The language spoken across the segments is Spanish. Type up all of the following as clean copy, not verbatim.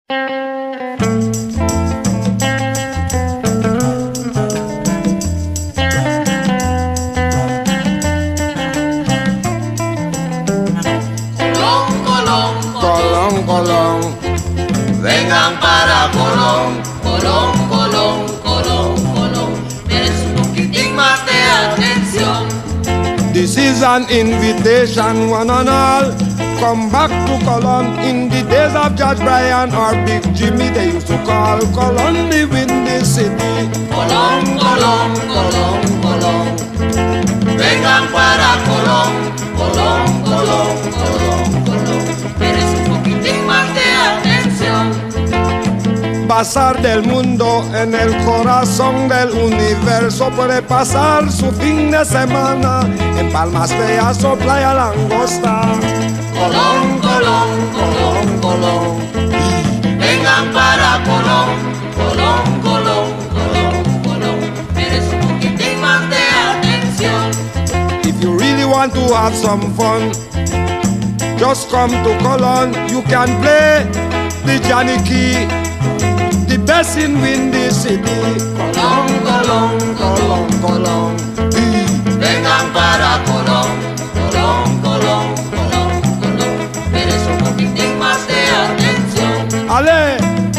Vengan para Colón, Colón, Colón, Colón, Colón. Es un poquitín más de atención. This is an invitation, one and all. Come back to Colón. In the days of Judge Brian or Big Jimmy, they used to call Colón the windy city. Colón, Colón, Colón, Colón. Vengan para Colón, Colón, Colón, Colón, Colón. Eres un poquitín más de atención. Bazar del mundo en el corazón del universo. Puede pasar su fin de semana en Palmas Feas o Playa Langosta. Colón, Colón, Colón, Colón. Vengan para Colón, Colón, Colón, Colón, Colón. Eres un poquitín más de atención. If you really want to have some fun, just come to Colón. You can play the Johnny Key, the best in Windy City. Colón, Colón, Colón, Colón. Vengan para Colón, Colón, Colón, Colón, Colón. Eres un poquitín más de atención. ¡Ale!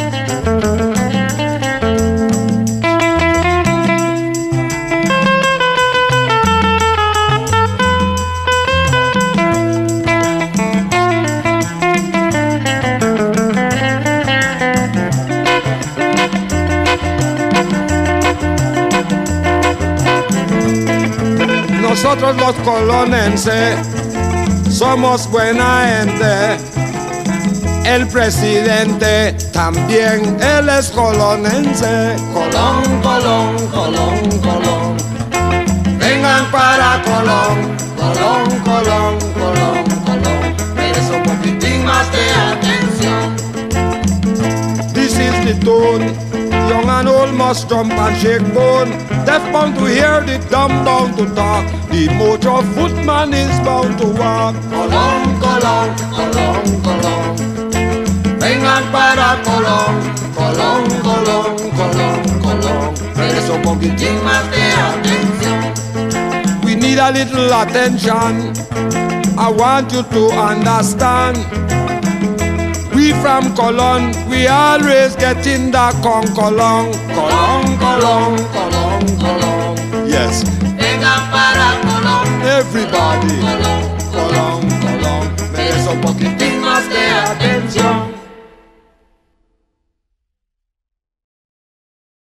Nosotros los colonenses somos buena gente. El presidente también, él es colonense. Colón, Colón, Colón, Colón. Vengan para Colón, Colón, Colón, Colón, Colón. Eres un poquitín más de atención. This is the tune. Young and old must jump and shake bone. Deaf bound to hear, the dumb bound to talk. The motor footman is bound to walk. Colón, Colón, Colón, Colón. Vengan para Colón, Colón, Colón, Colón, Colón. Eres un poquitín más de atención. We need a little attention. I want you to understand. We from Colón, we always get in the Colón. Colón, Colón, Colón, Colón. Yes. Vengan para Colón. Everybody. Colón, Colón, Colón. Eres un poquitín más de atención.